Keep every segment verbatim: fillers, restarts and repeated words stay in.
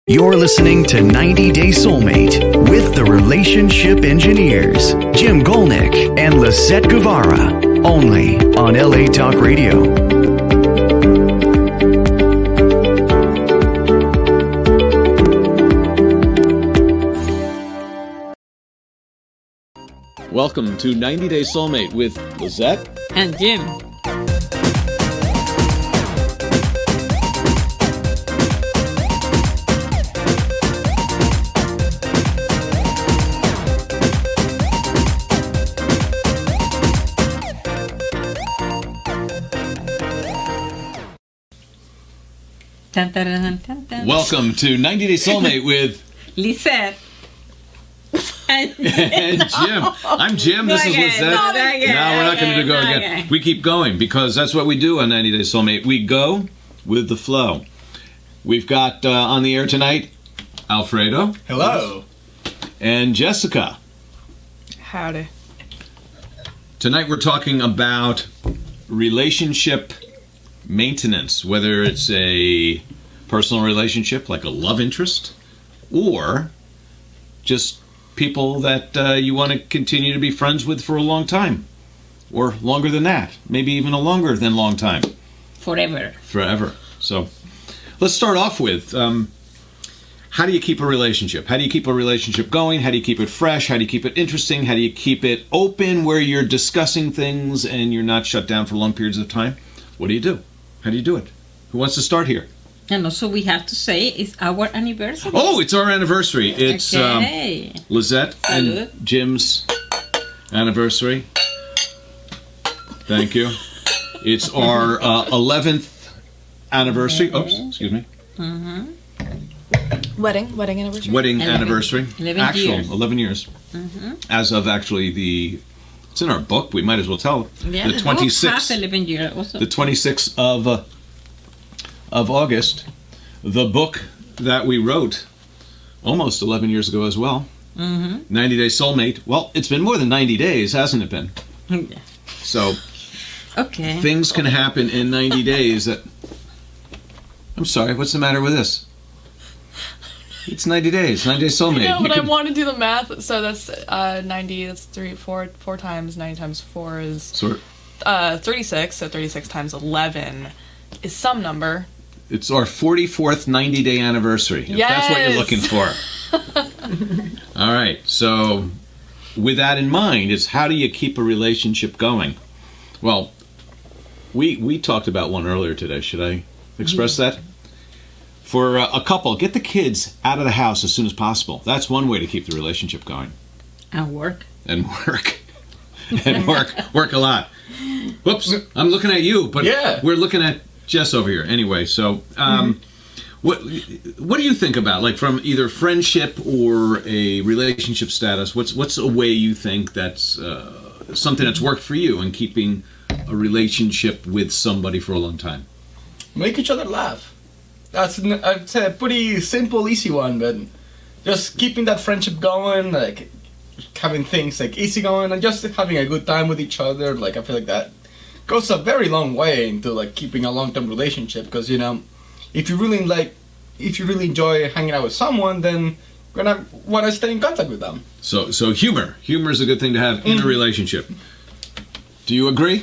You're listening to ninety Day Soulmate with the Relationship Engineers, Jim Golnick and Lisette Guevara, only on L A Talk Radio. Welcome to ninety Day Soulmate with Lisette and Jim. Dun, dun, dun, dun, dun. Welcome to ninety Day Soulmate with Lisette and, and Jim. I'm Jim. This is Lisette. Not again, No, we're not going to go not again. again. We keep going because that's what we do on ninety Day Soulmate. We go with the flow. We've got uh, on the air tonight Alfredo. Hello. And Jessica. Howdy. Tonight we're talking about relationship maintenance, whether it's a personal relationship like a love interest or just people that uh, you want to continue to be friends with for a long time or longer than that, maybe even a longer than long time. Forever. Forever. So let's start off with um, how do you keep a relationship? How do you keep a relationship going? How do you keep it fresh? How do you keep it interesting? How do you keep it open where you're discussing things and you're not shut down for long periods of time? What do you do? How do you do it? Who wants to start here? And also we have to say it's our anniversary. Oh, it's our anniversary. It's okay. um, Lisette Salud. and Jim's anniversary. Thank you. It's our uh, eleventh anniversary. Oops, excuse me. Mm-hmm. Wedding, wedding anniversary. Wedding eleven. anniversary. eleven Actual, years. eleven years. Mm-hmm. As of actually the, it's in our book. We might as well tell. Yeah, the the twenty-sixth. half eleven years also. The twenty-sixth of uh, of August. The book that we wrote almost eleven years ago as well. Mm-hmm. ninety Day Soulmate. Well, it's been more than ninety days, hasn't it been? Yeah. So Okay. things can happen in ninety days that... I'm sorry, what's the matter with this? It's ninety days, ninety Day Soulmate. No, You but can- I want to do the math. So that's uh, ninety. That's three, four, four times ninety times four is Sort uh, thirty-six. So thirty-six times eleven is some number. It's our forty-fourth ninety Day anniversary. If that's what you're Yes. looking for. All right, so with that in mind, it's how do you keep a relationship going? Well, we we talked about one earlier today. Should I express that? For uh, a couple, get the kids out of the house as soon as possible. That's one way to keep the relationship going. And work. And work. and work. Work a lot. Whoops, I'm looking at you, but Yeah. we're looking at Jess over here. Anyway, so um, what what do you think about, like, from either friendship or a relationship status, what's what's a way you think that's uh, something that's worked for you in keeping a relationship with somebody for a long time? Make each other laugh. That's, n- I'd say, a pretty simple, easy one, but just keeping that friendship going, like having things like easy going, and just having a good time with each other. Like, I feel like that goes a very long way into like keeping a long-term relationship. Because, you know, if you really like, if you really enjoy hanging out with someone, then you're gonna want to stay in contact with them. So so humor. Humor is a good thing to have in a relationship. Do you agree?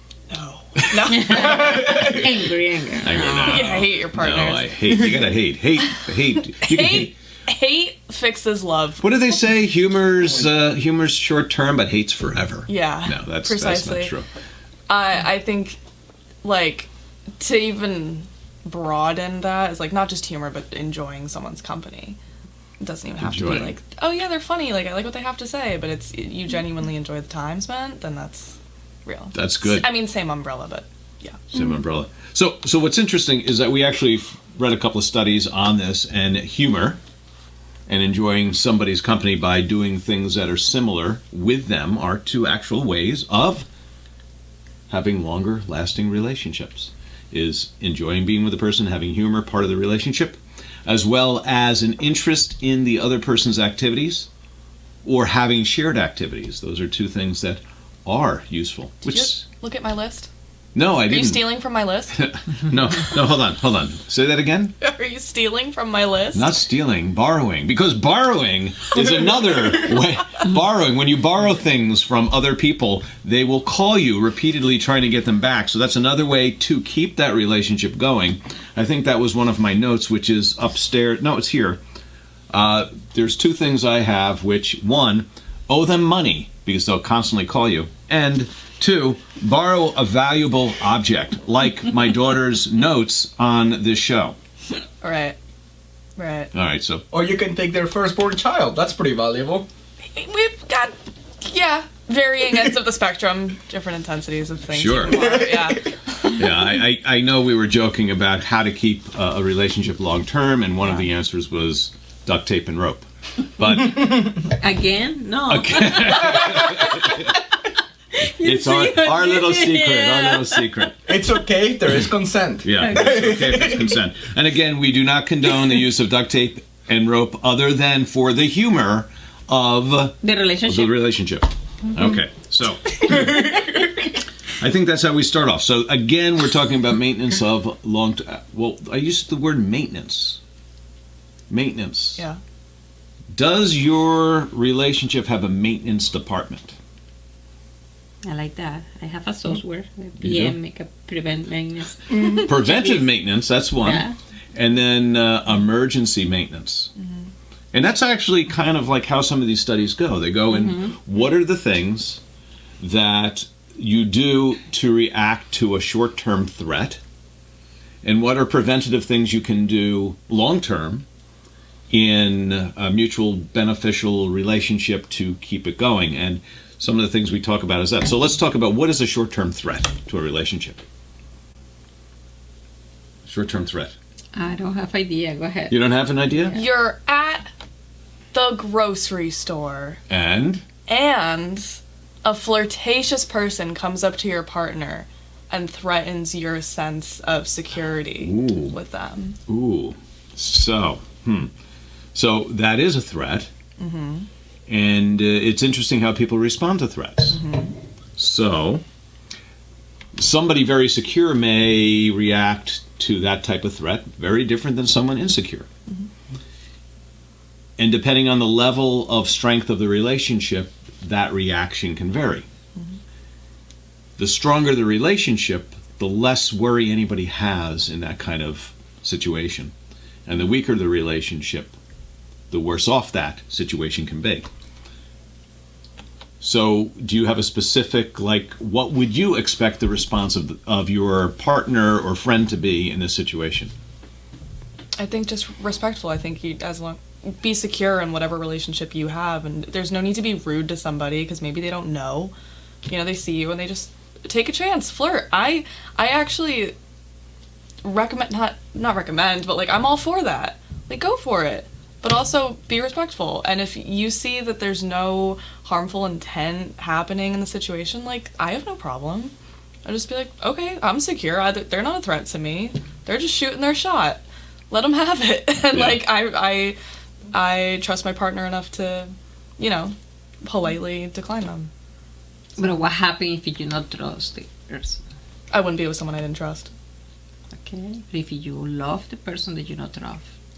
No. Angry, angry. I know. Yeah, I hate your partners. No, I hate. You gotta hate. Hate. Hate. You can hate. Hate, hate fixes love. What do they say? Humor's uh, humor's short term, but hate's forever. Yeah. No, that's precisely. that's not true. I I think, like, to even broaden that is like not just humor, but enjoying someone's company. It doesn't even have to Enjoying. be like, oh yeah, they're funny. Like, I like what they have to say, but it's you genuinely enjoy the time spent. Then that's real. That's good. I mean, same umbrella, but yeah. Same umbrella. So, so what's interesting is that we actually f- read a couple of studies on this, and humor and enjoying somebody's company by doing things that are similar with them are two actual ways of having longer lasting relationships. Is enjoying being with a person, having humor part of the relationship, as well as an interest in the other person's activities or having shared activities. Those are two things that are useful. Did Which you look at my list? No, I Are didn't. you stealing from my list? No, no, hold on, hold on. Say that again? Are you stealing from my list? Not stealing, borrowing. Because borrowing is another way. Borrowing, when you borrow things from other people, they will call you repeatedly trying to get them back. So that's another way to keep that relationship going. I think that was one of my notes, which is upstairs. No, it's here. Uh, there's two things I have, which, one, owe them money, because they'll constantly call you. And two, borrow a valuable object, like my daughter's notes on this show. Right. Right. All right, so Or you can take their firstborn child. That's pretty valuable. We've got, yeah, varying ends of the spectrum, different intensities of things. Sure. you can borrow, Yeah. yeah, I, I, I know we were joking about how to keep uh, a relationship long term, and one of the answers was duct tape and rope. But Again? No. it's our, our little secret, our little secret. It's okay. There is consent. Yeah, it's okay if it's consent. And again, we do not condone the use of duct tape and rope other than for the humor of The the relationship. relationship. Okay, so I think that's how we start off. So again, we're talking about maintenance of long. T- well, I used the word maintenance. Maintenance. Yeah. Does your relationship have a maintenance department? I like that. I have a software. You P M, do? make a prevent maintenance. Preventive maintenance, that's one. Yeah. And then uh, emergency maintenance. And that's actually kind of like how some of these studies go. They go in, what are the things that you do to react to a short-term threat? And what are preventative things you can do long-term in a mutual beneficial relationship to keep it going? And some of the things we talk about is that. So let's talk about what is a short-term threat to a relationship. Short-term threat. I don't have idea. Go ahead. You don't have an idea? You're at the grocery store And? and a flirtatious person comes up to your partner and threatens your sense of security Ooh. with them. Ooh. So, hmm. So that is a threat. Mm-hmm. And uh, it's interesting how people respond to threats. Mm-hmm. So, somebody very secure may react to that type of threat very different than someone insecure. Mm-hmm. And depending on the level of strength of the relationship, that reaction can vary. Mm-hmm. The stronger the relationship, the less worry anybody has in that kind of situation. And the weaker the relationship, the worse off that situation can be. So, do you have a specific, like, what would you expect the response of, the, of your partner or friend to be in this situation? I think just respectful. I think you, as long, be secure in whatever relationship you have, and there's no need to be rude to somebody because maybe they don't know. You know, they see you and they just take a chance, flirt. I, I actually recommend not not recommend, but like I'm all for that. Like go for it, but also be respectful. And if you see that there's no harmful intent happening in the situation, like I have no problem. I'll just be like, okay, I'm secure. I, they're not a threat to me. They're just shooting their shot. Let them have it. And Yeah. like I, I, I trust my partner enough to, you know, politely decline them. But what happens if you do not trust the person? I wouldn't be with someone I didn't trust. Okay. But if you love the person that you not love.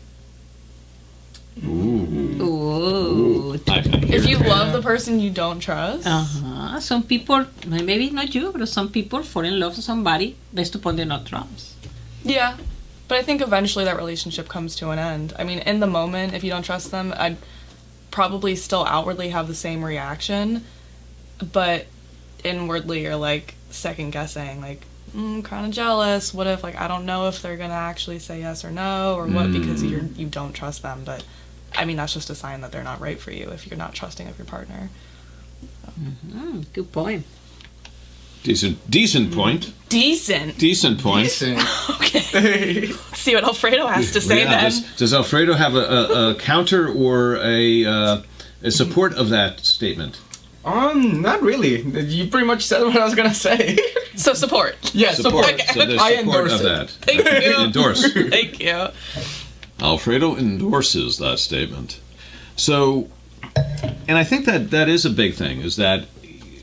Ooh. Ooh. I, I hear If you that. love the person you don't trust, Uh-huh. Some people, maybe not you, but some people fall in love with somebody based upon their not trust. yeah. But I think eventually that relationship comes to an end. I mean, in the moment, if you don't trust them, I'd probably still outwardly have the same reaction, but inwardly you're like second guessing, like, mm, kind of jealous. What if, like, I don't know if they're gonna actually say yes or no, or what, because you're you don't trust them. But I mean, that's just a sign that they're not right for you if you're not trusting of your partner. Mm, good point. Decent, decent point. Decent. Decent point. Decent. Okay. Let's see what Alfredo has to say Yeah, then. Does, does Alfredo have a, a, a counter or a, uh, a support of that statement? Um, not really. You pretty much said what I was gonna say. So support. Yeah, Support. support. So there's I support endorse of it. that. Thank you. Endorse. Thank you. Alfredo endorses that statement. So, and I think that that is a big thing, is that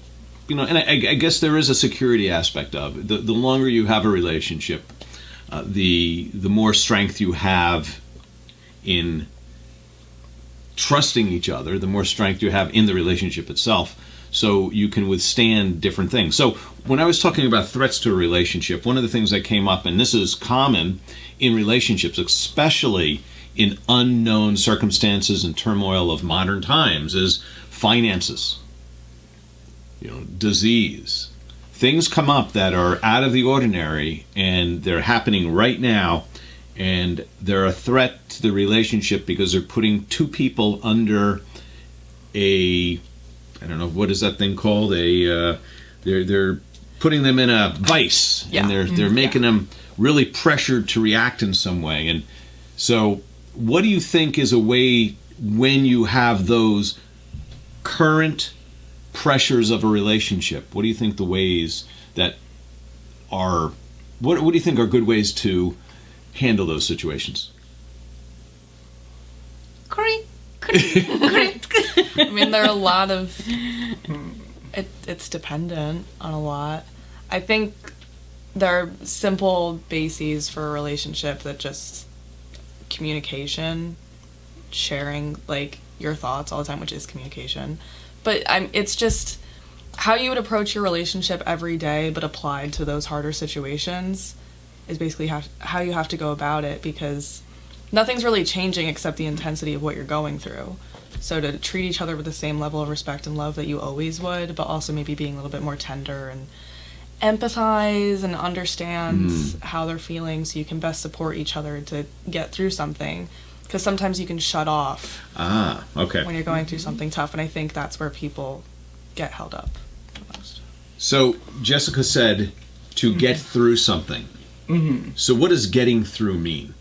you know, and I, I guess there is a security aspect of it. The, the longer you have a relationship, uh, the the more strength you have in trusting each other, the more strength you have in the relationship itself, so you can withstand different things. So when I was talking about threats to a relationship, one of the things that came up, and this is common in relationships, especially in unknown circumstances and turmoil of modern times, is finances, you know, disease. Things come up that are out of the ordinary, and they're happening right now, and they're a threat to the relationship because they're putting two people under a, I don't know, what is that thing called? A, uh, they're they're putting them in a vice, Yeah. and they're they're Mm, making yeah. them really pressured to react in some way. And so, what do you think is a way when you have those current pressures of a relationship? What do you think the ways that are? What what do you think are good ways to handle those situations? Correct. Correct. I mean, there are a lot of. It, it's dependent on a lot. I think there are simple bases for a relationship that just communication, sharing like your thoughts all the time, which is communication. But I'm. It's just how you would approach your relationship every day, but applied to those harder situations, is basically how how you have to go about it, because nothing's really changing except the intensity of what you're going through. So to treat each other with the same level of respect and love that you always would, but also maybe being a little bit more tender and empathize and understand Mm. how they're feeling so you can best support each other to get through something. Because sometimes you can shut off Ah, okay. when you're going through something tough, and I think that's where people get held up the most. So Jessica said to get through something. Mm-hmm. So what does getting through mean?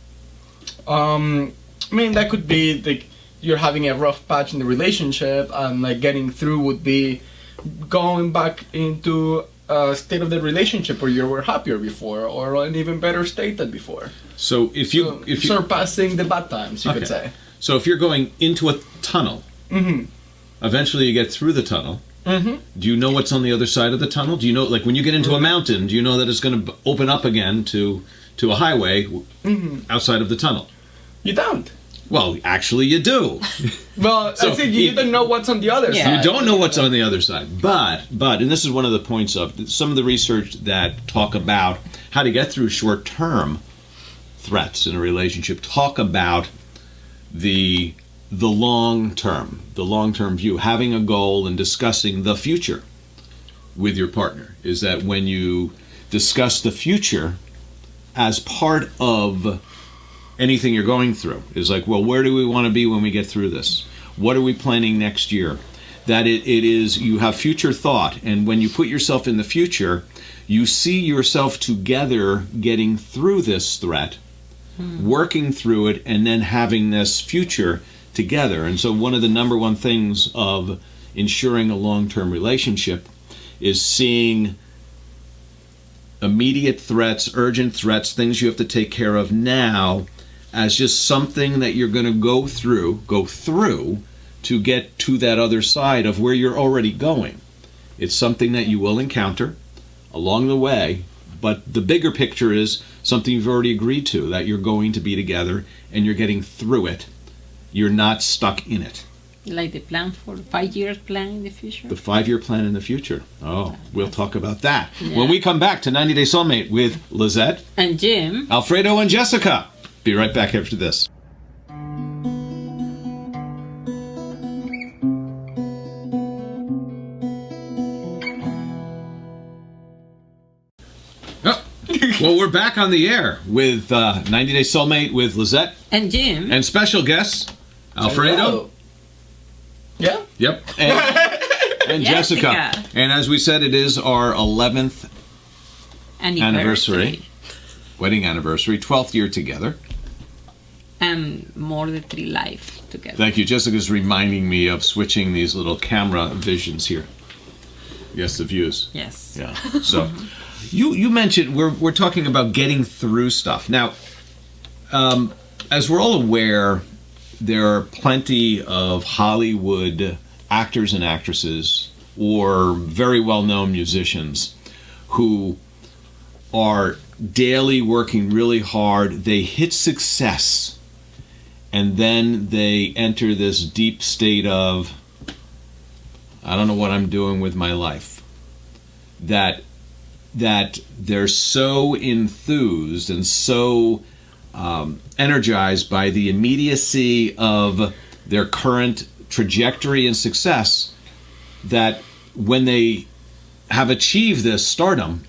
Um, I mean, that could be like you're having a rough patch in the relationship, and like getting through would be going back into a state of the relationship where you were happier before, or an even better state than before. So if you So, if you surpassing the bad times, you could Okay. say. so if you're going into a tunnel, Mm-hmm. eventually you get through the tunnel. Mm-hmm. Do you know what's on the other side of the tunnel? Do you know, like when you get into a mountain, do you know that it's going to open up again to to a highway Mm-hmm. outside of the tunnel? You don't. Well, actually, you do. Well, So I think you you- don't know what's on the other Yeah. side. You don't know what's on the other side. But, but, and this is one of the points of some of the research that talk about how to get through short-term threats in a relationship, talk about the the long term, the long-term view, having a goal and discussing the future with your partner. Is that when you discuss the future as part of anything you're going through, is like, well, where do we want to be when we get through this? What are we planning next year? That it, it is, you have future thought, and when you put yourself in the future, you see yourself together getting through this threat, working through it, and then having this future together. And so one of the number one things of ensuring a long-term relationship is seeing immediate threats, urgent threats, things you have to take care of now, as just something that you're going to go through, go through to get to that other side of where you're already going. It's something that you will encounter along the way, but the bigger picture is something you've already agreed to, that you're going to be together and you're getting through it. You're not stuck in it. Like the plan for five years plan in the future. The five-year plan in the future. Oh, we'll talk about that. Yeah. When we come back to ninety Day Soulmate with Lizette, And Jim. Alfredo, and Jessica. Be right back after this. Oh, well, we're back on the air with uh, ninety Day Soulmate with Lizette And Jim. and special guests, Alfredo. Hello. Yeah? Yep. And, and Jessica. Jessica. And as we said, it is our eleventh anniversary, wedding anniversary, twelfth year together. And more than three life together. Thank you. Jessica's reminding me of switching these little camera visions here. Yes, the views. Yes. Yeah. So you you mentioned we're we're talking about getting through stuff. Now, um, as we're all aware, there are plenty of Hollywood actors and actresses or very well-known musicians who are daily working really hard. They hit success, and then they enter this deep state of, I don't know what I'm doing with my life. That that they're so enthused and so um, energized by the immediacy of their current trajectory and success that when they have achieved this stardom,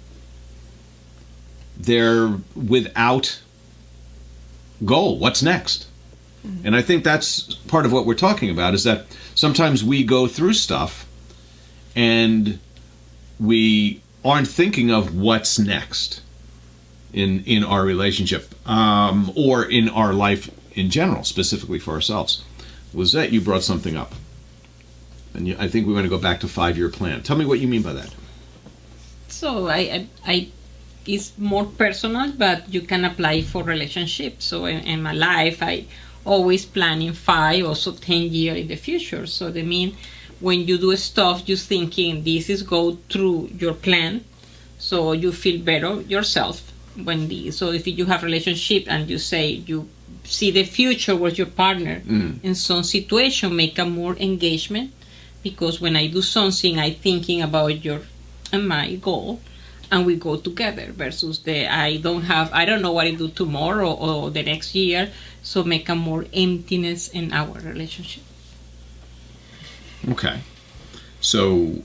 they're without goal. What's next? Mm-hmm. And I think that's part of what we're talking about, is that sometimes we go through stuff and we aren't thinking of what's next in in our relationship, um, or in our life in general, specifically for ourselves. Was that you brought something up? And you, I think we want to go back to five-year plan. Tell me what you mean by that. So I, I, I it's more personal, but you can apply for relationships. So in, in my life, I always planning five, also ten years in the future. So that mean when you do stuff, you thinking this is go through your plan, so you feel better yourself. When the so if you have relationship and you say you see the future with your partner, mm. in some situation make a more engagement, because when I do something, I thinking about your and my goal, and we go together, versus the I don't have I don't know what I do tomorrow or the next year, so make a more emptiness in our relationship. Okay, so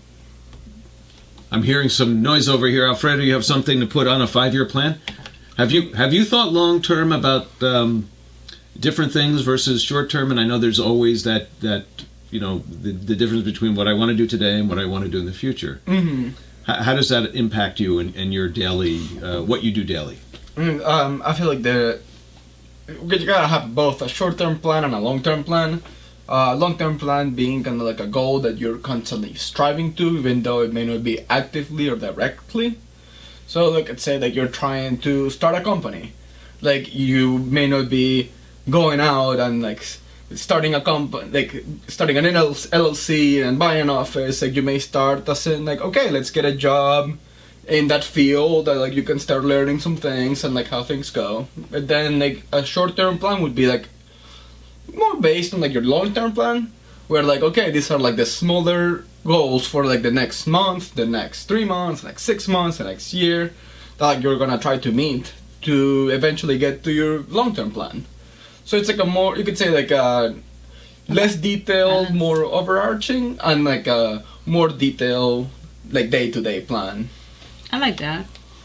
I'm hearing some noise over here. Alfredo, you have something to put on a five-year plan? Have you have you thought long-term about um, different things versus short-term? And I know there's always that, that you know, the, the difference between what I want to do today and what I want to do in the future. Mm-hmm. How, how does that impact you in, in your daily, uh, what you do daily? Mm, um, I feel like the you gotta have both a short-term plan and a long-term plan. Uh, long-term plan being kind of like a goal that you're constantly striving to, even though it may not be actively or directly. So, like, let's say that you're trying to start a company. Like, you may not be going out and like starting a company, like starting an L L C and buying an office. Like, you may start as in like, okay, let's get a job in that field, that like you can start learning some things and like how things go. But then like a short-term plan would be like more based on like your long-term plan, where like, okay, these are like the smaller goals for like the next month, the next three months, like six months, the next year, that like, you're gonna try to meet to eventually get to your long-term plan. So it's like a more, you could say like a less detailed, more overarching, and like a more detailed like day-to-day plan. I like that.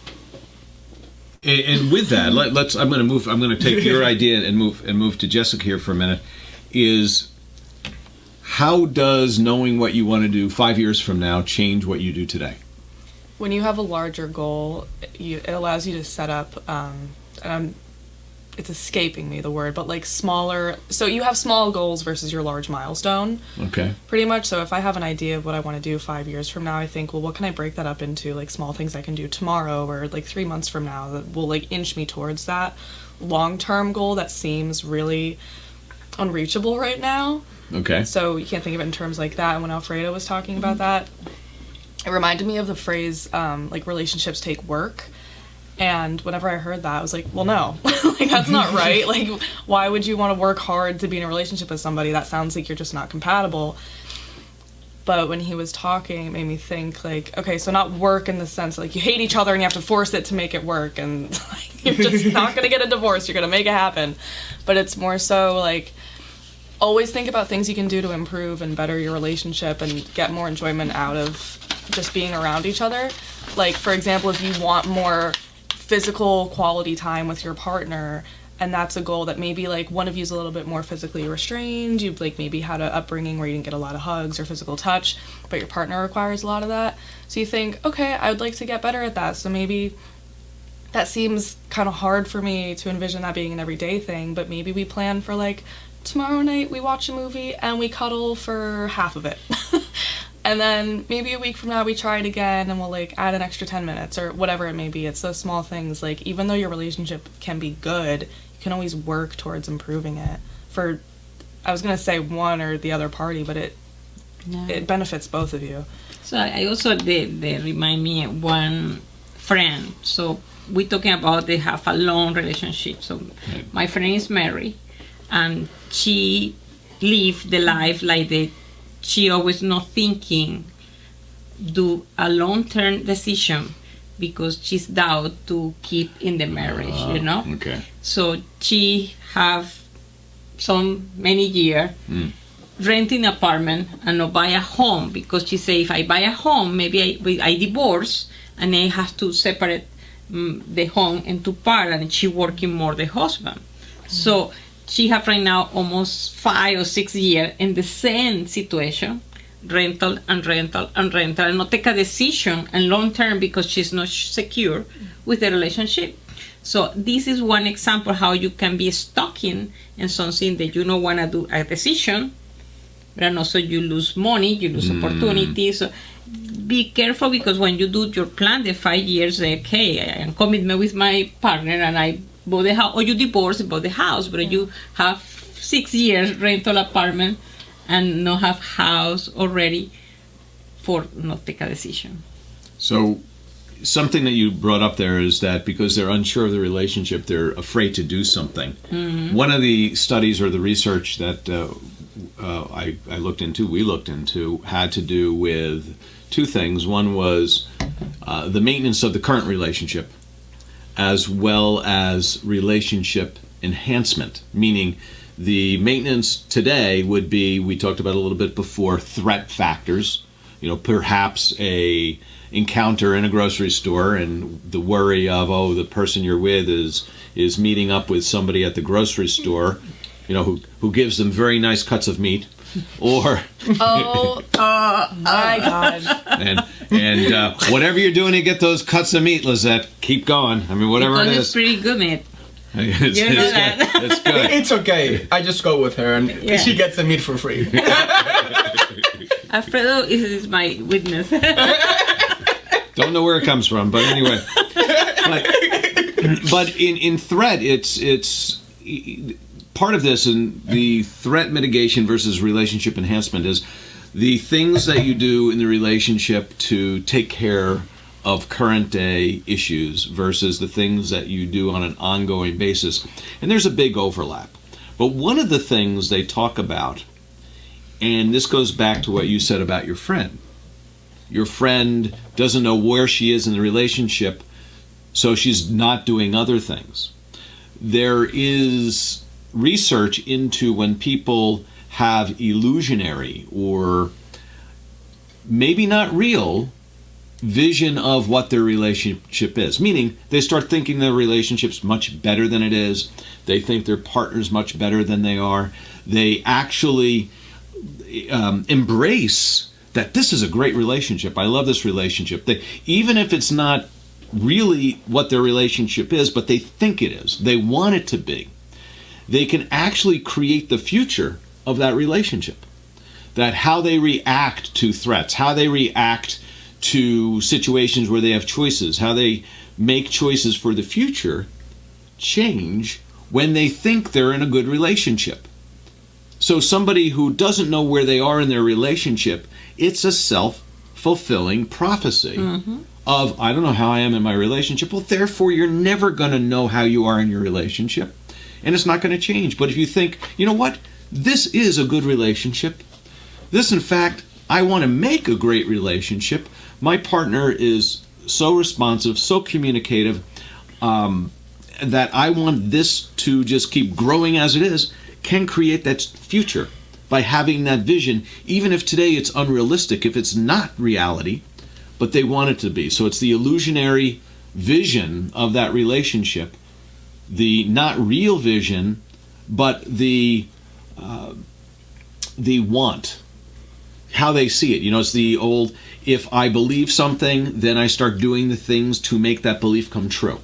And, and with that, let, let's. I'm going to move. I'm going to take your idea and move and move to Jessica here for a minute. Is how does knowing what you want to do five years from now change what you do today? When you have a larger goal, you, it allows you to set up. Um, um, it's escaping me the word, but like smaller. So you have small goals versus your large milestone. Okay. Pretty much. So if I have an idea of what I want to do five years from now, I think, well, what can I break that up into? Like small things I can do tomorrow or like three months from now that will like inch me towards that long-term goal that seems really unreachable right now. Okay. So you can't think of it in terms like that. And when Alfredo was talking about that, it reminded me of the phrase, um, like relationships take work. And whenever I heard that, I was like, well, no, like that's not right. Like, why would you want to work hard to be in a relationship with somebody? That sounds like you're just not compatible. But when he was talking, it made me think like, okay, so not work in the sense like you hate each other and you have to force it to make it work. And like, you're just not going to get a divorce. You're going to make it happen. But it's more so like, always think about things you can do to improve and better your relationship and get more enjoyment out of just being around each other. Like, for example, if you want more physical quality time with your partner, and that's a goal that maybe like one of you's a little bit more physically restrained, you've like maybe had an upbringing where you didn't get a lot of hugs or physical touch, but your partner requires a lot of that. So you think, okay, I would like to get better at that. So maybe that seems kind of hard for me to envision that being an everyday thing, but maybe we plan for like tomorrow night we watch a movie and we cuddle for half of it. And then maybe a week from now we try it again and we'll like add an extra ten minutes or whatever it may be. It's those small things. Like, even though your relationship can be good, you can always work towards improving it for, I was going to say one or the other party, but it Yeah. it benefits both of you. So I also they, they remind me of one friend. So we're talking about they have a long relationship. So my friend is Mary, and she lived the life like that. She always not thinking, do a long-term decision because she's doubt to keep in the marriage, Uh, you know. Okay. So she have some many year Mm. renting apartment and not buy a home because she say if I buy a home maybe I we- I divorce and I have to separate um, the home into part and she working more the husband. So she have right now almost five or six years in the same situation, rental and rental and rental, and not take a decision and long term because she's not secure with the relationship. So this is one example how you can be stuck in, in something that you don't want to do a decision, but also you lose money, you lose Mm. opportunities. So be careful because when you do your plan, the five years, okay, I am commitment with my partner and I bought the house, or you divorce and bought the house, but you have six years rental apartment and not have house already for not take a decision. So something that you brought up there is that because they're unsure of the relationship, they're afraid to do something. Mm-hmm. One of the studies or the research that uh, uh, I, I looked into, we looked into, had to do with two things. One was uh, the maintenance of the current relationship, as well as relationship enhancement, meaning the maintenance today would be, we talked about a little bit before, threat factors. You know, perhaps a encounter in a grocery store and the worry of, oh, the person you're with is is meeting up with somebody at the grocery store, you know, who who gives them very nice cuts of meat, or Oh, my God. and and uh, whatever you're doing to get those cuts of meat, Lizette, keep going. I mean, whatever Because it it's is, pretty good, mate. it's, You know it's that. good. It's good. It's okay. I just go with her and Yeah. she gets the meat for free. Alfredo is, is my witness. Don't know where it comes from, but anyway. But, but in, in threat, it's it's part of this, and the threat mitigation versus relationship enhancement is the things that you do in the relationship to take care of current day issues versus the things that you do on an ongoing basis. And there's a big overlap. But one of the things they talk about, and this goes back to what you said about your friend. Your friend doesn't know where she is in the relationship, so she's not doing other things. There is research into when people have illusionary or maybe not real vision of what their relationship is. Meaning they start thinking their relationship's much better than it is. They think their partner's much better than they are. They actually um, embrace that this is a great relationship. I love this relationship. They, even if it's not really what their relationship is, but they think it is. They want it to be. They can actually create the future of that relationship. That how they react to threats, how they react to situations where they have choices, how they make choices for the future change when they think they're in a good relationship. So somebody who doesn't know where they are in their relationship, it's a self-fulfilling prophecy mm-hmm. of, I don't know how I am in my relationship. Well, therefore, you're never going to know how you are in your relationship, and it's not going to change. But if you think, you know what, this is a good relationship. This, in fact, I want to make a great relationship. My partner is so responsive, so communicative, um, that I want this to just keep growing as it is, can create that future by having that vision, even if today it's unrealistic, if it's not reality, but they want it to be. So it's the illusionary vision of that relationship, the not real vision, but the uh, the want, how they see it. You know, it's the old, if I believe something, then I start doing the things to make that belief come true.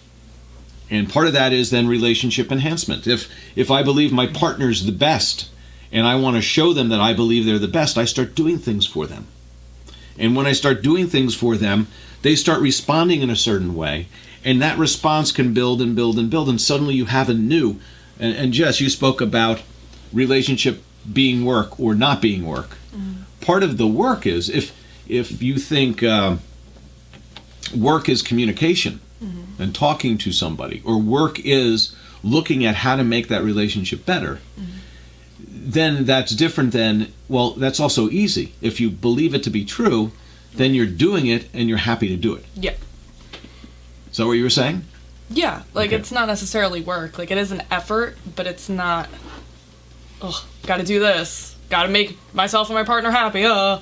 And part of that is then relationship enhancement. If if I believe my partner's the best, and I want to show them that I believe they're the best, I start doing things for them. And when I start doing things for them, they start responding in a certain way. And that response can build and build and build, and suddenly you have a new, and, and Jess, you spoke about relationship being work or not being work. Mm. part of the work is if if you think um, work is communication mm-hmm. and talking to somebody, or work is looking at how to make that relationship better, mm-hmm. then that's different than, well, that's also easy. If you believe it to be true, then you're doing it and you're happy to do it. Yeah. Is that what you were saying? Yeah, like Okay. it's not necessarily work. Like it is an effort, but it's not, oh, gotta do this. Gotta make myself and my partner happy. Uh.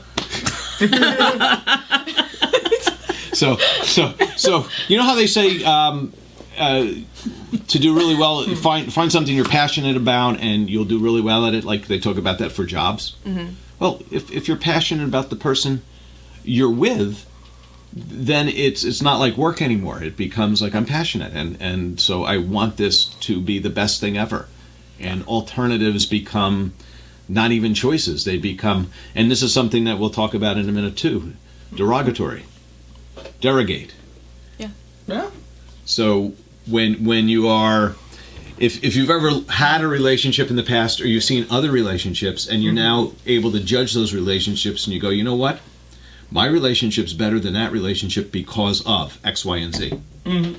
So, so, so, you know how they say um, uh, to do really well, find find something you're passionate about, and you'll do really well at it. Like they talk about that for jobs. Mm-hmm. Well, if if you're passionate about the person you're with, then it's it's not like work anymore. It becomes like I'm passionate, and and so I want this to be the best thing ever. And alternatives become not even choices. They become, and this is something that we'll talk about in a minute too, derogatory. Derogate. Yeah. Yeah. So when when you are, if if you've ever had a relationship in the past, or you've seen other relationships, and you're mm-hmm. now able to judge those relationships, and you go, you know what, my relationship's better than that relationship because of X, Y, and Z. Mm-hmm.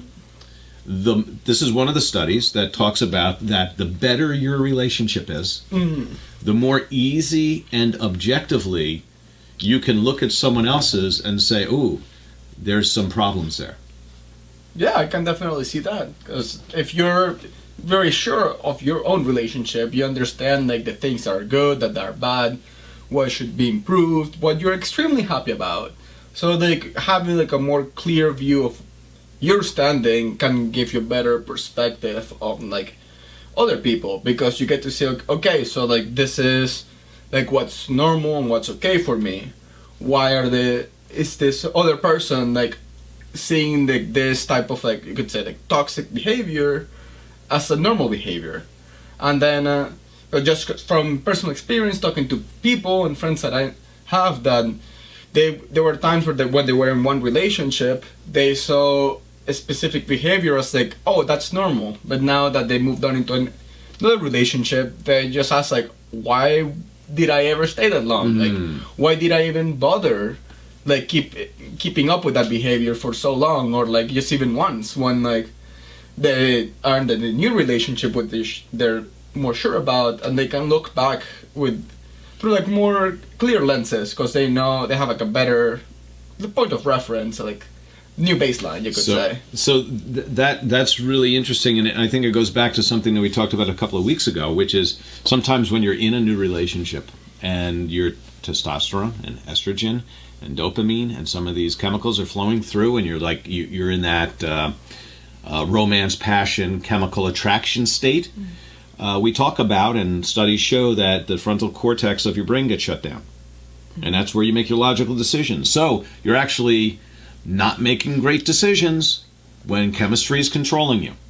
The this is one of the studies that talks about that the better your relationship is, mm-hmm. the more easy and objectively you can look at someone else's and say, ooh, there's some problems there. Yeah, I can definitely see that. Because if you're very sure of your own relationship, you understand like the things that are good, that are bad, what should be improved, what you're extremely happy about. So like having like a more clear view of your standing can give you a better perspective of like other people, because you get to see, okay, so like this is like what's normal and what's okay for me. Why are the is this other person like seeing the, this type of like, you could say like toxic behavior as a normal behavior? And then uh, just from personal experience talking to people and friends that I have, that they there were times where they, when they were in one relationship, they saw a specific behavior as like, oh, that's normal. But now that they moved on into an, another relationship, they just ask like, why did I ever stay that long? Mm. Like, why did I even bother like keep keeping up with that behavior for so long? Or like just even once when like they are in a new relationship with this they're more sure about, and they can look back with through like more clear lenses, because they know they have like a better the point of reference, like new baseline, you could so, say. So th- that that's really interesting, and I think it goes back to something that we talked about a couple of weeks ago, which is sometimes when you're in a new relationship and your testosterone and estrogen and dopamine and some of these chemicals are flowing through, and you're like you, you're in that uh, uh, romance, passion, chemical attraction state. Mm. Uh, we talk about, and studies show that the frontal cortex of your brain gets shut down, mm. and that's where you make your logical decisions. So you're actually not making great decisions when chemistry is controlling you.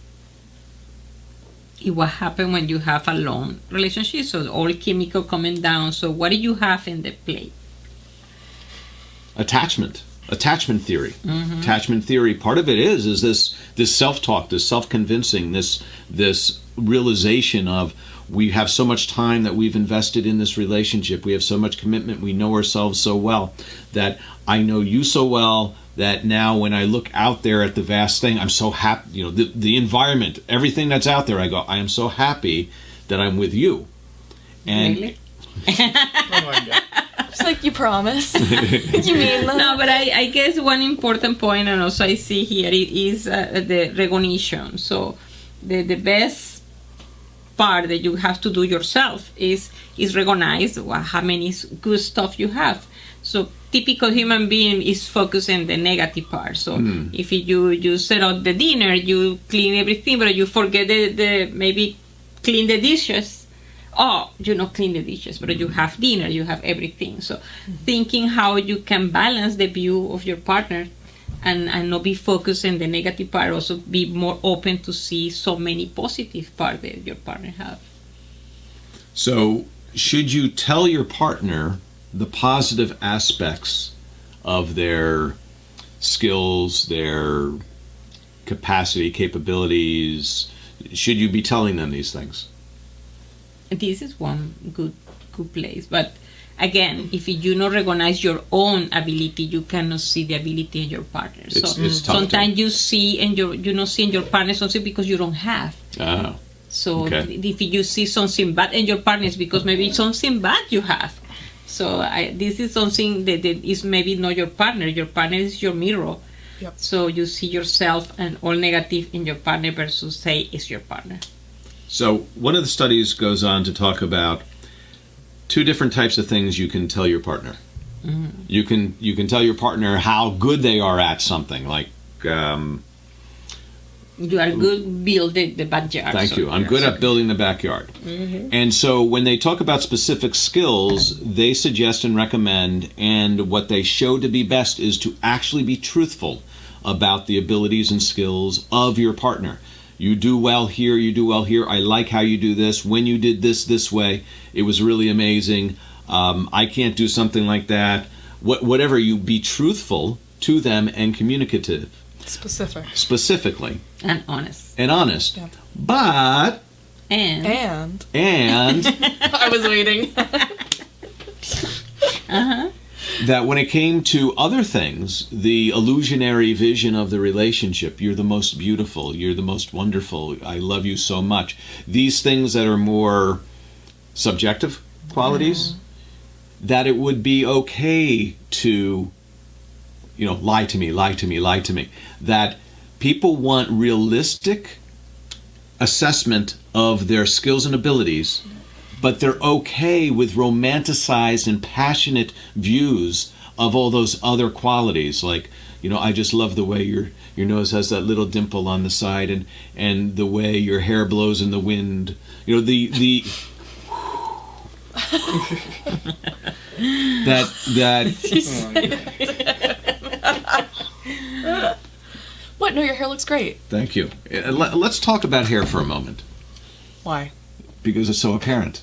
What happens when you have a long relationship? So all chemical coming down. So what do you have in the plate? Attachment. Attachment theory. Mm-hmm. Attachment theory. Part of it is is this this self-talk, this self-convincing, this this realization of we have so much time that we've invested in this relationship. We have so much commitment. We know ourselves so well that I know you so well that now when I look out there at the vast thing, I'm so happy. You know, the the environment, everything that's out there. I go, I am so happy that I'm with you. And really? Oh my God. Just like you promise. You mean that? No, but I, I guess one important point, and also I see here, is uh, the recognition. So the the best part that you have to do yourself is is recognize well, how many good stuff you have. So typical human being is focused on the negative part. So mm. if you you set out the dinner, you clean everything, but you forget the, the maybe clean the dishes. Oh, you know, clean the dishes, but you have dinner, you have everything. So mm-hmm. thinking how you can balance the view of your partner and, and not be focused on the negative part, also be more open to see so many positive parts that your partner have. So should you tell your partner the positive aspects of their skills, their capacity, capabilities? Should you be telling them these things? This is one good good place, but again, if you don't recognize your own ability, you cannot see the ability in your partner. It's- so it's tough to- sometimes you see and you you not see in your partner something because you don't have. Oh. So Okay. if you see something bad in your partner, it's because maybe something bad you have. So I, this is something that, that is maybe not your partner. Your partner is your mirror. Yep. So you see yourself and all negative in your partner versus say it's your partner. So one of the studies goes on to talk about two different types of things you can tell your partner. Mm-hmm. You can you can tell your partner how good they are at something, like um, You are good build the, the backyard. thank so you. I'm yeah. good at building the backyard. And so when they talk about specific skills, they suggest and recommend, and what they show to be best is to actually be truthful about the abilities and skills of your partner. You do well here, you do well here. I like how you do this. When you did this this way, it was really amazing. Um, I can't do something like that. What, whatever, you be truthful to them and communicative, Specific. specifically And honest. and honest. Yeah. But, And, And and... I was waiting. that when it came to other things, the illusionary vision of the relationship, you're the most beautiful, you're the most wonderful, I love you so much, these things that are more subjective qualities, that it would be okay to, you know, lie to me, lie to me, lie to me. That people want realistic assessment of their skills and abilities, but they're okay with romanticized and passionate views of all those other qualities, like, you know, I just love the way your your nose has that little dimple on the side, and and the way your hair blows in the wind. You know, the the that that What? No, your hair looks great. thank you. Uh, let- Let's talk about hair for a moment, Why? because it's so apparent.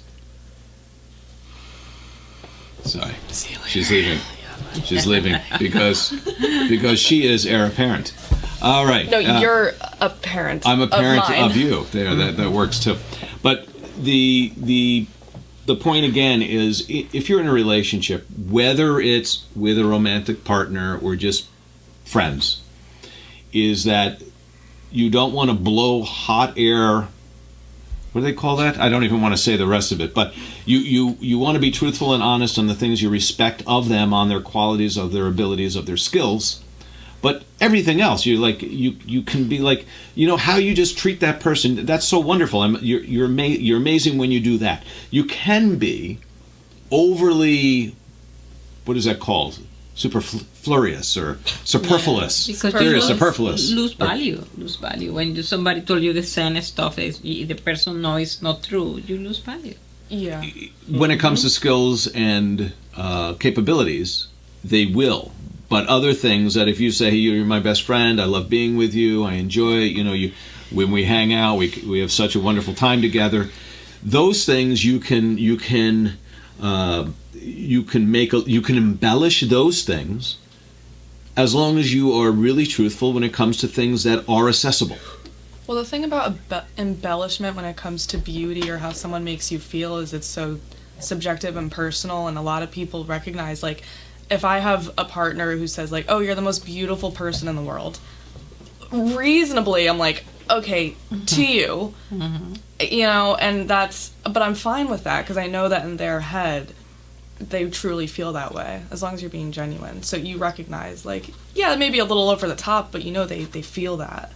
Sorry, she's leaving. She's leaving because because she is heir apparent. All right. No, uh, you're a parent. I'm a of parent mine. of, you. There, that that works too. But the the the point again is, i- if you're in a relationship, whether it's with a romantic partner or just friends, is that you don't want to blow hot air. What do they call that? I don't even want to say the rest of it. But you, you, you want to be truthful and honest on the things you respect of them, on their qualities, of their abilities, of their skills. But everything else, you like you you can be like, you know, how you just treat that person. That's so wonderful. I'm, you're you're ama- you're amazing when you do that. You can be overly, what is that called? Superfluous or superfluous. because There you is lose, superfluous. lose value. Lose value. When you, somebody told you the same stuff, is the person knows it's not true, you lose value. Yeah. When it comes to skills and uh, capabilities, they will. But other things that if you say, hey, you're my best friend, I love being with you, I enjoy it, you know, you when we hang out, we we have such a wonderful time together. Those things you can you can uh, you can make a, you can embellish those things as long as you are really truthful when it comes to things that are accessible. Well, the thing about embe- embellishment when it comes to beauty or how someone makes you feel is it's so subjective and personal, and a lot of people recognize, like, if I have a partner who says, like, oh, you're the most beautiful person in the world, reasonably, I'm like, okay, to you, you know, and that's, but I'm fine with that because I know that in their head, they truly feel that way, as long as you're being genuine. So you recognize, like, yeah, it may be a little over the top, but you know they, they feel that.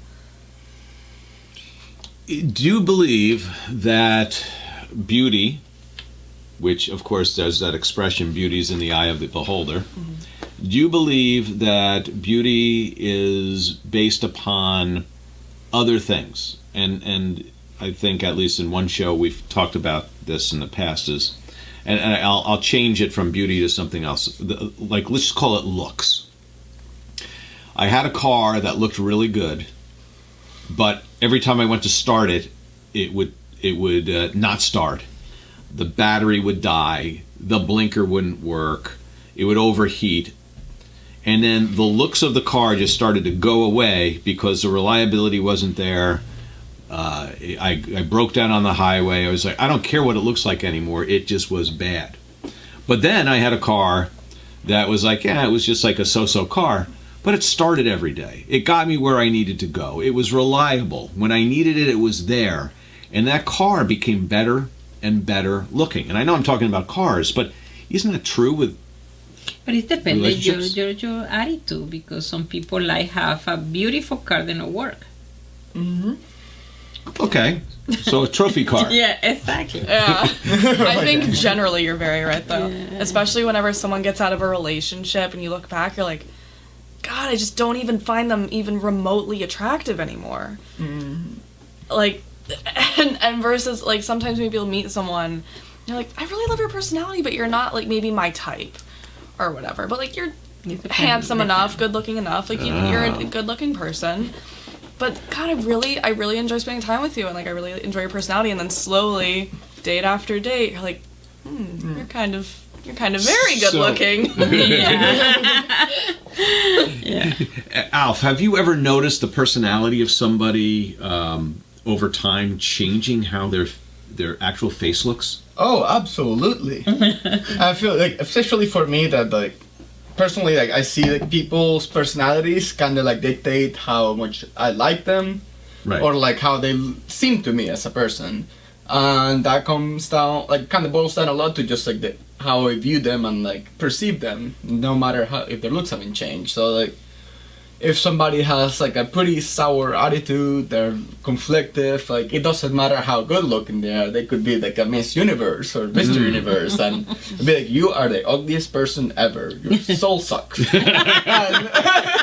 Do you believe that beauty, which of course there's that expression, beauty is in the eye of the beholder, mm-hmm. do you believe that beauty is based upon other things? And and I think at least in one show we've talked about this in the past, is, and, and I'll, I'll change it from beauty to something else, the, like let's just call it looks. I had a car that looked really good, but every time I went to start it, it would it would uh, not start. The battery would die. The blinker wouldn't work. It would overheat. And then the looks of the car just started to go away because the reliability wasn't there. Uh, I, I broke down on the highway. I was like, I don't care what it looks like anymore. It just was bad. But then I had a car that was like, yeah, it was just like a so-so car, but it started every day. It got me where I needed to go. It was reliable. When I needed it, it was there. And that car became better and better looking. And I know I'm talking about cars, but isn't that true with But it depends your, relationships? your, your attitude, because some people like have a beautiful car that don't work. Okay, so a trophy car. Yeah, exactly. Yeah. I think generally you're very right, though. Yeah. Especially whenever someone gets out of a relationship and you look back, you're like, God, I just don't even find them even remotely attractive anymore. Like, and, and versus, like, sometimes maybe you'll meet someone, you're like, I really love your personality, but you're not, like, maybe my type or whatever. But, like, you're handsome enough, good looking enough, like, you, you're a good looking person. But God, I really, I really enjoy spending time with you, and like I really enjoy your personality. And then slowly, date after date, you're like, hmm, you're kind of, you're kind of very good So- looking. Yeah. Alf, have you ever noticed the personality of somebody um, over time changing how their their actual face looks? Oh, absolutely. I feel like, especially for me, that like personally, like I see like people's personalities kind of like dictate how much I like them, Right. or like how they l- seem to me as a person, and that comes down like kind of boils down a lot to just like the, how I view them and like perceive them, no matter how if their looks haven't changed. So like, if somebody has like a pretty sour attitude, they're conflictive, like it doesn't matter how good looking they are, they could be like a Miss Universe or Mister Universe, and it'd be like, you are the ugliest person ever, your soul sucks. And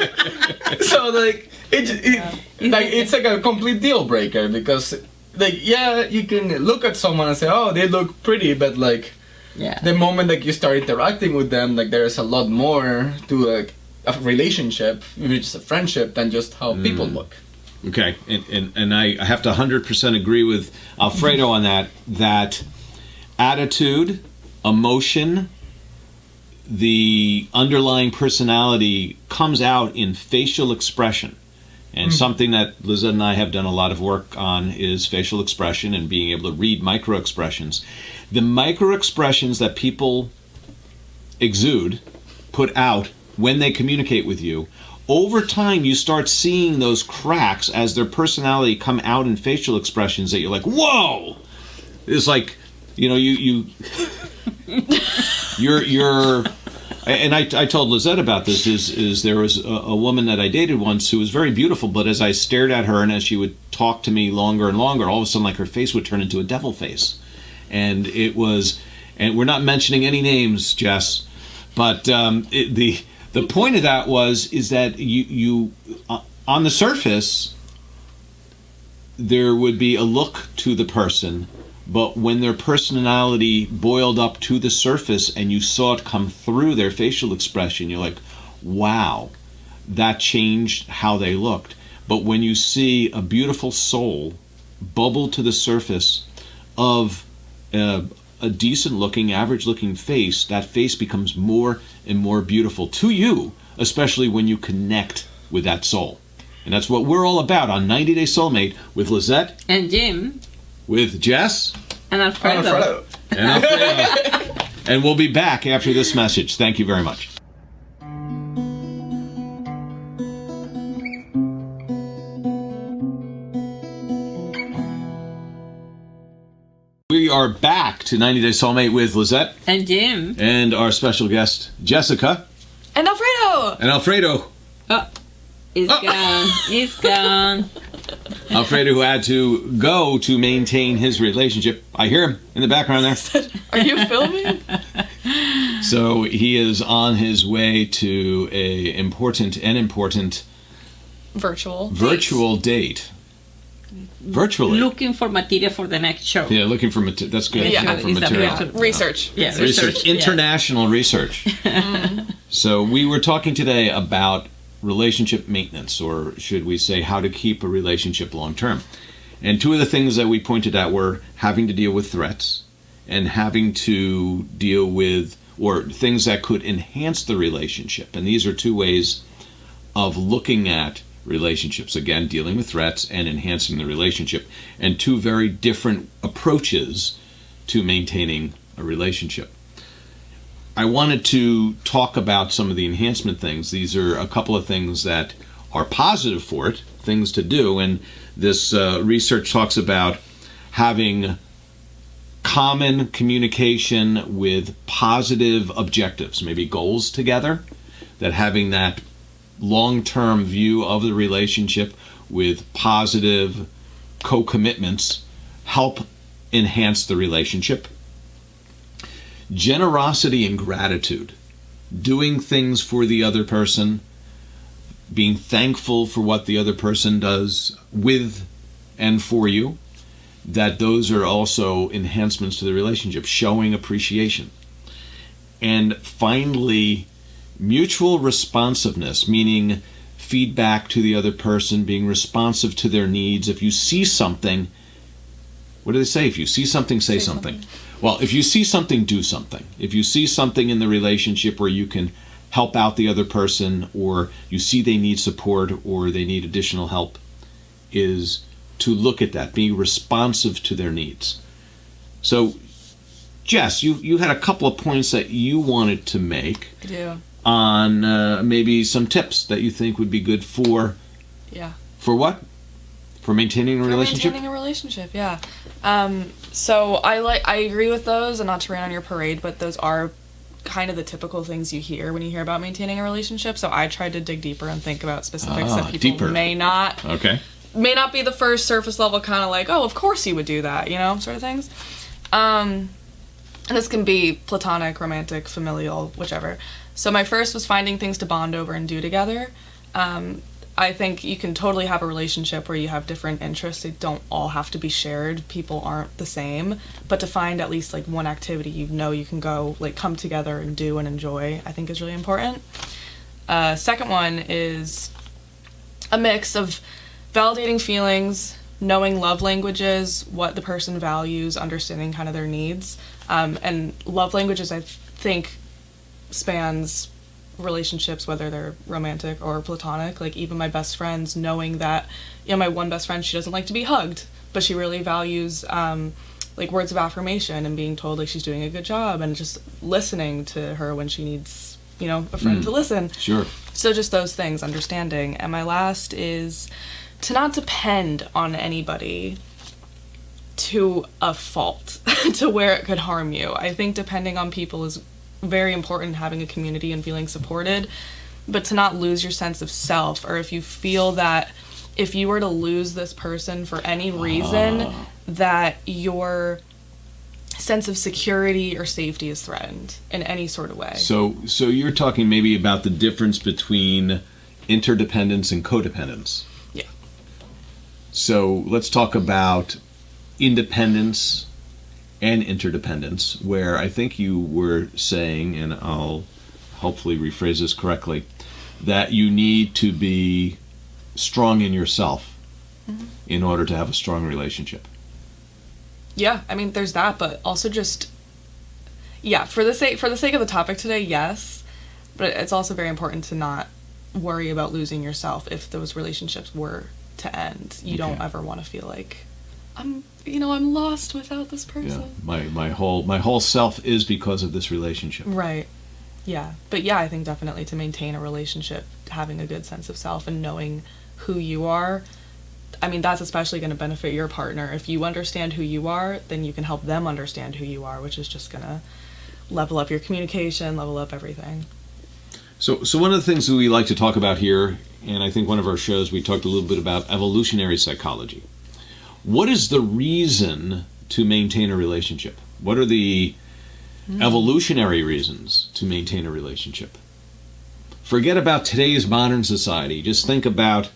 so like, it, it like it's like a complete deal breaker, because like, yeah, you can look at someone and say, oh, they look pretty, but like, Yeah. the moment that you start interacting with them, like there's a lot more to like a relationship, even just a friendship, than just how people look. Okay, and, and, and I I have to one hundred percent agree with Alfredo on that, that attitude, emotion, the underlying personality comes out in facial expression. And something that Lizette and I have done a lot of work on is facial expression and being able to read micro expressions. The micro expressions that people exude, put out when they communicate with you, over time you start seeing those cracks as their personality come out in facial expressions that you're like, whoa! It's like, you know, you you you're you're and I, I told Lizette about this, is is there was a, a woman that I dated once who was very beautiful, but as I stared at her and as she would talk to me longer and longer, all of a sudden like her face would turn into a devil face. And it was, and we're not mentioning any names, Jess, but um, it, the the point of that was is that you you uh, on the surface there would be a look to the person, but when their personality boiled up to the surface and you saw it come through their facial expression, you're like, wow, that changed how they looked. But when you see a beautiful soul bubble to the surface of a, a decent looking, average looking face, that face becomes more and more beautiful to you, especially when you connect with that soul. And that's what we're all about on ninety Day Soulmate with Lizette, And Jim with Jess, and Alfredo. Alfredo. and Alfredo. And we'll be back after this message. Thank you very much. We are back to ninety Day Soulmate with Lizette And Jim. and our special guest, Jessica, And Alfredo! and Alfredo. Oh, it's Oh. gone. It's gone. Alfredo, who had to go to maintain his relationship. I hear him in the background there. Are you filming? So he is on his way to a important and important Virtual. virtual date. Virtually. Looking for material for the next show. Yeah, looking for material. That's good. Yeah, looking for it's a material. virtual- Research. Yeah, Research, research. yeah. international research. So we were talking today about relationship maintenance, or should we say how to keep a relationship long term. And two of the things that we pointed out were having to deal with threats and having to deal with or things that could enhance the relationship. And these are two ways of looking at relationships. Again, dealing with threats and enhancing the relationship, and two very different approaches to maintaining a relationship. I wanted to talk about some of the enhancement things. These are a couple of things that are positive for it, things to do, and this uh, research talks about having common communication with positive objectives, maybe goals together, that having that long-term view of the relationship with positive co-commitments help enhance the relationship. Generosity and gratitude, doing things for the other person, being thankful for what the other person does with and for you, that those are also enhancements to the relationship, showing appreciation. And finally, mutual responsiveness, meaning feedback to the other person, being responsive to their needs. If you see something, what do they say? If you see something, say, say something. something. Well, if you see something, do something. If you see something in the relationship where you can help out the other person, or you see they need support or they need additional help, is to look at that, be responsive to their needs. So, Jess, you, you had a couple of points that you wanted to make. I do. On uh, maybe some tips that you think would be good for... Yeah. For what? For maintaining a for relationship? maintaining a relationship, yeah. Um, so I like I agree with those, and not to rain on your parade, but those are kind of the typical things you hear when you hear about maintaining a relationship. So I tried to dig deeper and think about specifics ah, that people deeper. may not okay. may not be the first surface level kind of like, oh, of course you would do that, you know, sort of things. Um, and this can be platonic, romantic, familial, whichever. So my first was finding things to bond over and do together. Um, I think you can totally have a relationship where you have different interests. They don't all have to be shared. People aren't the same. But to find at least like one activity you know you can go like come together and do and enjoy, I think is really important. Uh, second one is a mix of validating feelings, knowing love languages, what the person values, understanding kind of their needs. Um, and love languages, I think, spans relationships, whether they're romantic or platonic. Like even my best friends, knowing that, you know, my one best friend, she doesn't like to be hugged, but she really values um, like words of affirmation and being told like she's doing a good job, and just listening to her when she needs, you know, a friend mm. to listen. Sure. So just those things, understanding. And my last is to not depend on anybody to a fault, to where it could harm you. I think depending on people is very important, having a community and feeling supported, but to not lose your sense of self, or if you feel that if you were to lose this person for any reason, uh. that your sense of security or safety is threatened in any sort of way. So so you're talking maybe about the difference between interdependence and codependence. Yeah. So let's talk about independence and interdependence, where I think you were saying, and I'll hopefully rephrase this correctly, that you need to be strong in yourself mm-hmm. in order to have a strong relationship. Yeah, I mean, there's that, but also just, yeah, for the sake for the sake of the topic today, yes, but it's also very important to not worry about losing yourself if those relationships were to end. You okay. don't ever want to feel like, I'm, you know, I'm lost without this person. Yeah, my my whole my whole self is because of this relationship. Right. Yeah, but yeah, I think definitely to maintain a relationship, having a good sense of self and knowing who you are, I mean, that's especially going to benefit your partner. If you understand who you are, then you can help them understand who you are, which is just going to level up your communication, level up everything. So, so one of the things that we like to talk about here, and I think one of our shows we talked a little bit about evolutionary psychology. What is the reason to maintain a relationship? What are the mm. evolutionary reasons to maintain a relationship? Forget about today's modern society. Just think about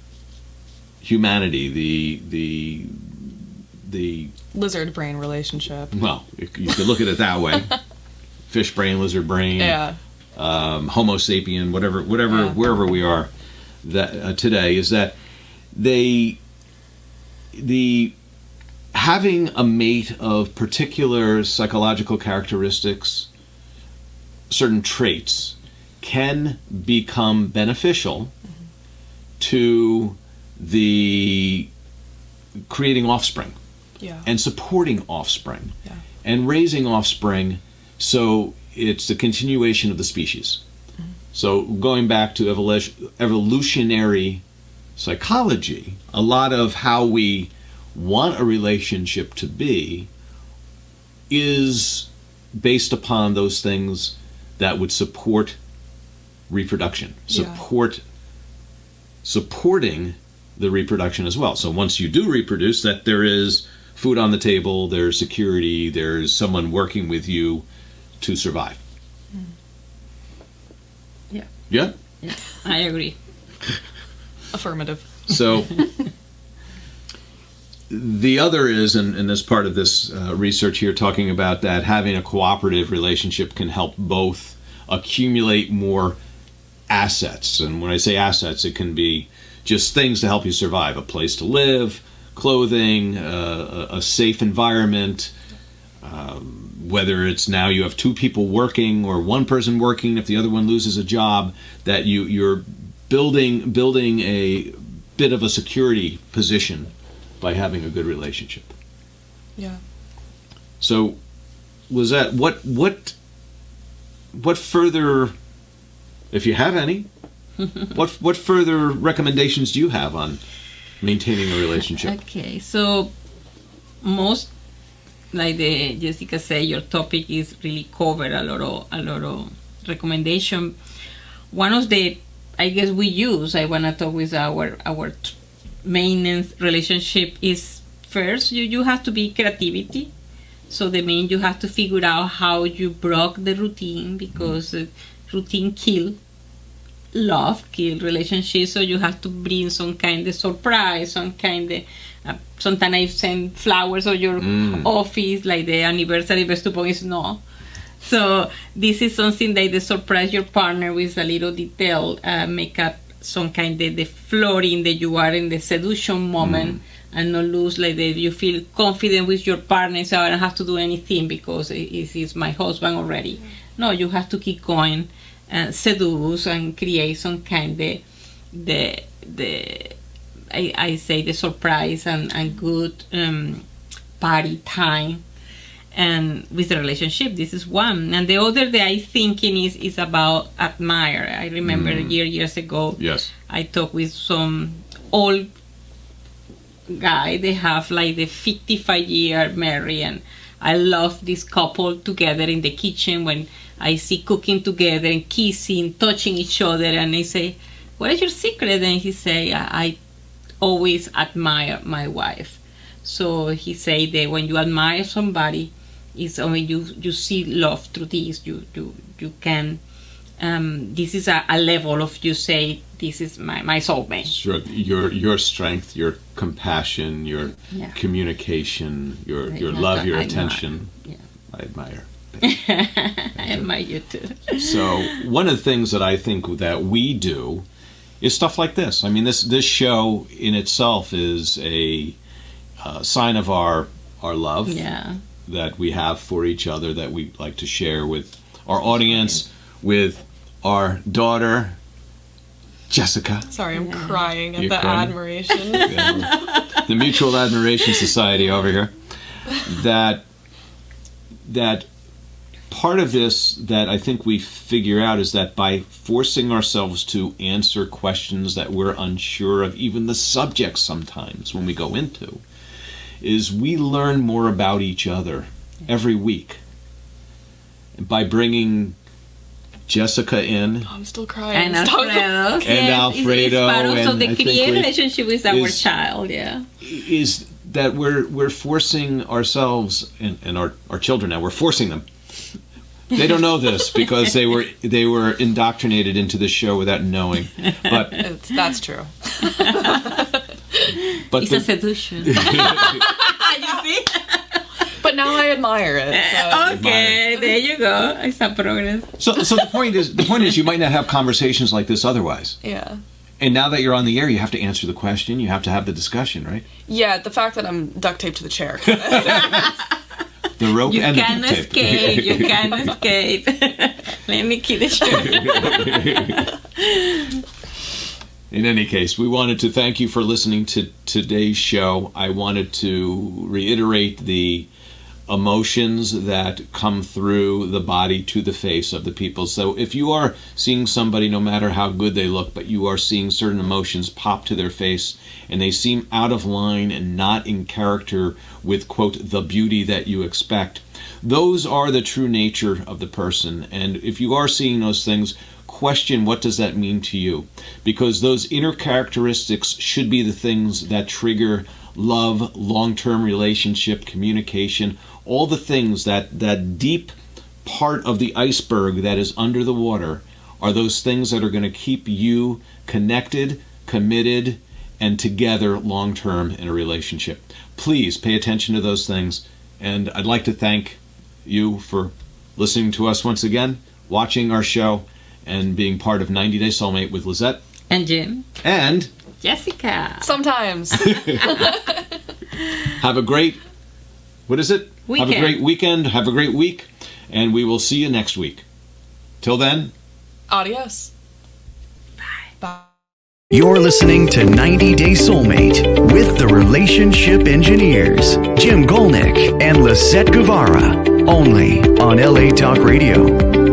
humanity, the the the lizard brain relationship. Well, you could look at it that way. Fish brain, lizard brain, yeah. um, Homo sapien, whatever, whatever, yeah. wherever we are that uh, today, is that they the having a mate of particular psychological characteristics, certain traits, can become beneficial mm-hmm. to the creating offspring yeah. and supporting offspring yeah. and raising offspring. So it's the continuation of the species. So going back to evolution, evolutionary psychology, a lot of how we want a relationship to be is based upon those things that would support reproduction, Yeah. support supporting the reproduction as well. So once you do reproduce, that there is food on the table, there's security, there's someone working with you to survive. Yeah. Yeah? Yeah, I agree. Affirmative. So the other is, and, and this part of this uh, research here talking about that having a cooperative relationship can help both accumulate more assets. And when I say assets, it can be just things to help you survive. A place to live, clothing, uh, a, a safe environment, um, whether it's now you have two people working or one person working if the other one loses a job, that you, you're building building a bit of a security position by having a good relationship. Yeah. So, was that what what what further, if you have any, what what further recommendations do you have on maintaining a relationship? Okay, so most, like the Jessica said, your topic is really covered a lot of a lot of recommendation. One of the, I guess we use, I want to talk with our our t- maintenance relationship is first you you have to be creativity. So the mean you have to figure out how you broke the routine, because uh, routine kill love, kill relationship. So you have to bring some kind of surprise, some kind of uh, sometimes I send flowers or your Mm. office, like the anniversary best to is no. So this is something that they surprise your partner with a little detail, uh, make up some kind of the flooring that you are in the seduction moment. Mm. And not lose, like that you feel confident with your partner, so I don't have to do anything because it is it's my husband already. Mm. No, you have to keep going, and seduce and create some kind of the the I, I say the surprise and, and good um, party time. And with the relationship, this is one. And the other that I thinking is is about admire. I remember mm. year years ago. Yes, I talked with some old guy. They have like the fifty-five year married, and I love this couple together in the kitchen when I see cooking together and kissing, touching each other, and they say, "What is your secret?" And he say, "I, I always admire my wife." So he say that when you admire somebody, it's when you you see love through this. You you you can. Um, this is a, a level of you say this is my my soulmate. sure. Your your strength, your compassion, your Yeah. communication, your I- your I- love, your I attention. Yeah. I admire. I admire you too. So one of the things that I think that we do is stuff like this. I mean, this this show in itself is a uh, sign of our our love Yeah. that we have for each other, that we like to share with our audience, with our daughter, Jessica. Sorry, I'm Yeah. crying at You're the crying? admiration. Yeah. The Mutual Admiration Society over here. That that part of this that I think we figure out is that by forcing ourselves to answer questions that we're unsure of, even the subjects sometimes when we go into, is we learn more about each other every week. By bringing Jessica in, I'm still crying. And Stop. Alfredo. And Yes, Alfredo, It's, it's part of so and the I think create we- relationship with our is- child. Yeah. is that we're we're forcing ourselves and, and our, our children now, we're forcing them. They don't know this because they were they were indoctrinated into this show without knowing. But It's, that's true. but It's the, a seduction. you see? But now I admire it. so- Okay, there you go. It's a progress. so so the point is the point is you might not have conversations like this otherwise. Yeah. And now that you're on the air, you have to answer the question. You have to have the discussion, right? Yeah, the fact that I'm duct taped to the chair. The rope You and the can duct tape. escape. You can escape. Let me keep the show. In any case, we wanted to thank you for listening to today's show. I wanted to reiterate the emotions that come through the body to the face of the people. So if you are seeing somebody, no matter how good they look, but you are seeing certain emotions pop to their face and they seem out of line and not in character with, quote, the beauty that you expect, those are the true nature of the person. And if you are seeing those things, question what does that mean to you? Because those inner characteristics should be the things that trigger love, long-term relationship, communication, all the things that that deep part of the iceberg that is under the water are those things that are going to keep you connected, committed, and together long-term in a relationship. Please pay attention to those things. And I'd like to thank you for listening to us once again, watching our show, and being part of ninety Day Soulmate with Lizette. And Jim. And Jessica. Sometimes. Have a great, what is it? Weekend. Have a great weekend. Have a great week. And we will see you next week. Till then. Adios. Bye. Bye. You're listening to ninety Day Soulmate with the Relationship Engineers, Jim Golnick and Lisette Guevara, only on L A Talk Radio.